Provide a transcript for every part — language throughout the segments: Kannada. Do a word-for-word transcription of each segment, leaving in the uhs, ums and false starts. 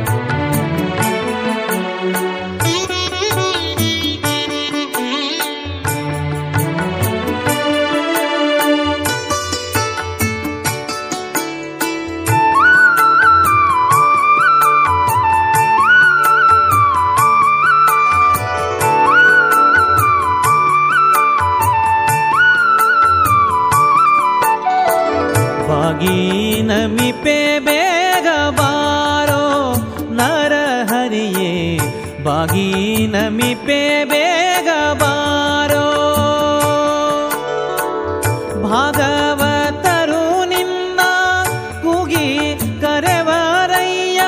ನಮಿಪೆ ಬೇಗ ಬಾರೋ ನರಹರಿಯೇ, ಬಾಗಿ ನಮಿಪೆ ಬೇಗ ಬಾರೋ. ಭಾಗವತರು ನಿನ್ನ ಕೂಗಿ ಕರೆವರಯ್ಯ,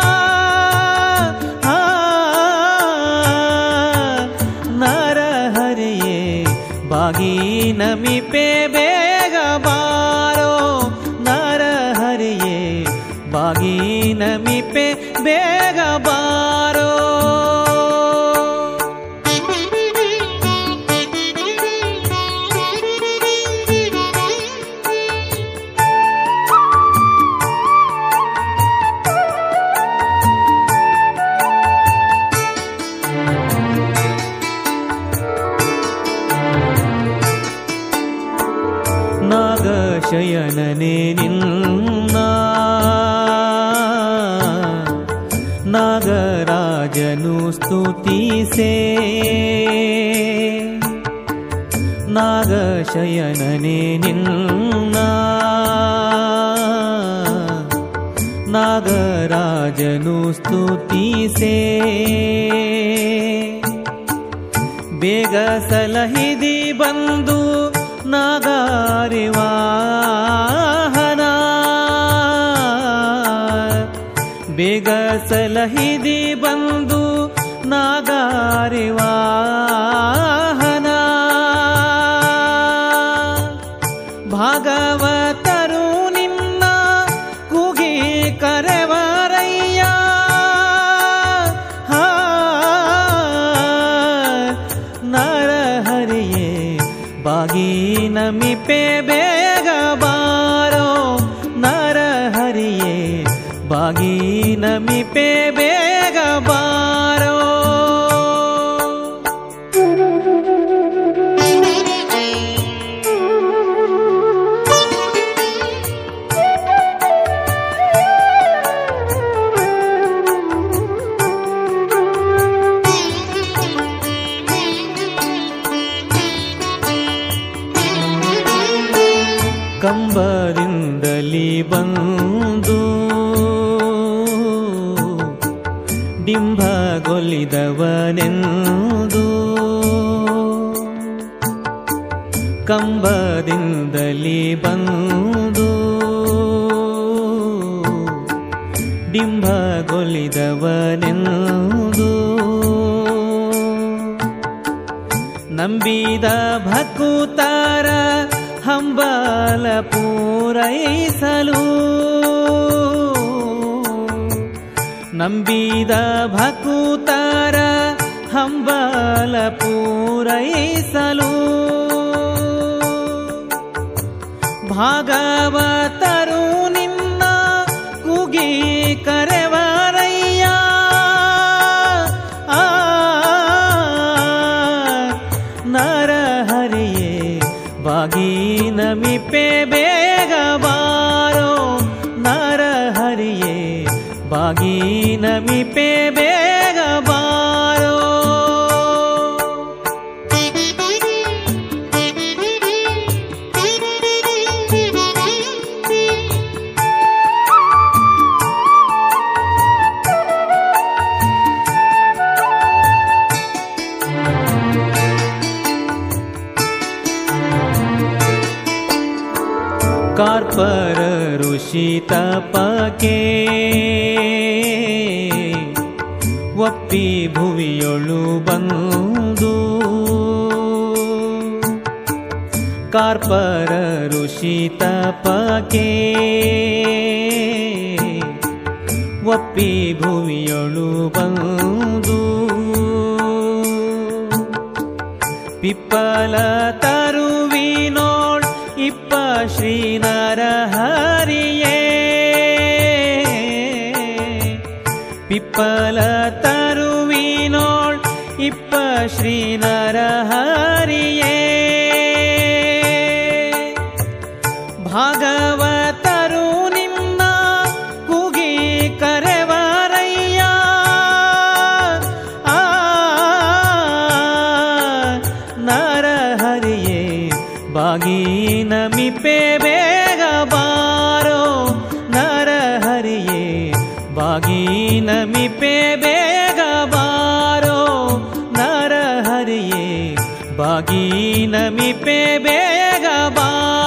ನರಹರಿಯೇ ಬಾಗಿ ನಮಿಪೆ ಬೇಗ ಬಾರೋ ನರಹರಿಯೇ, ಬಾಗಿ ನಮಿಪೆ ಬೇಗ ಬಾರೋ. ನಾಗಶಯನನೇ ನಿನ್ನ ನಾಗರಾಜನು ಸ್ತುತಿಸೇ, ನಾಗಶಯನನೇ ನಿನ್ನ ನಾಗರಾಜನು ಸ್ತುತಿಸೇ. ಬೇಗ ಸಲಹಿದಿ ಬಂದು ನಾಗಾರಿವಾಹನ, ಬೇಗ ಸಲಹಿದಿ ಬಂದು ನಾಗಾರಿವಾಹನ. ಭಾಗವತರು ನಿನ್ನ ಕೂಗಿ ಕರೆವರಯ್ಯ, ನರಹರಿಯೇ ಬಾಗಿ ನಮಿಪೆ ಬೇಗ ಬಾರೋ ನರಹರಿಯೇ, ಬಾಗಿ ನಮಿಪೆ ಬೇಗ ಬಾರೋ. ಕಂಬದಿಂದಲಿ ಬಂದು ಡಿಂಭಗೊಲಿದವನೆಂದು, ಕಂಬದಿಂದಲಿ ಬಂದು ಡಿಂಭಗೊಲಿದವನೆಂದು, ನಂಬಿದ ಭಕುತರ ಹಂಬಲ ಪೂರೈಸಲು, ನಂಬಿದ ಭಕುತರ ಹಂಬಲ ಪೂರೈಸಲು. ಭಾಗವತರು ನಿನ್ನ ಕೂಗಿ ಕರೆವರಯ್ಯ, ನರಹರಿಯೇ ಬಾಗಿ ನಮಿಪೆ ಬೇಗ ಬಾರೋ ನರಹರಿಯೇ, ಬಾಗಿ ನಮಿಪೆ ಬೇಗ ಬಾರೋ. ಕಾರ್ಪರ ಋಷಿ ತಪಕೆ ಒಪ್ಪಿ ಭುವಿಯೊಳು ಬಂದು, ಕಾರ್ಪರ ಋಷಿ ತಪಕೆ ಒಪ್ಪಿ ಭುವಿಯೊಳು ಬಂದು, ಪಿಪ್ಪಲ ತರುವಿನೋಳ್ ಇಪ್ಪ ಶ್ರೀ ನರಹರಿಯೇ, ಪಿಪ್ಪಲ ತರುವಿನೋಳ್ ಇಪ್ಪ ಶ್ರೀ ನರಹರಿಯೇ ಭಾಗವತರು ನಿನ್ನ ಕೂಗಿ ಕರೆವರಯ್ಯ ಆ ನರಹರಿಯೇ ಬಾಗಿ ನಮಿಪೆ ಬೇಗ ಬಾರೋ ನರಹರಿಯೇ ಬಾಗಿ ನಮಿಪೆ ಬೇಗ ಬಾರೋ ನರಹರಿಯೇ ಬಾಗಿ ನಮಿಪೆ ಬೇಗ ಬಾರೋ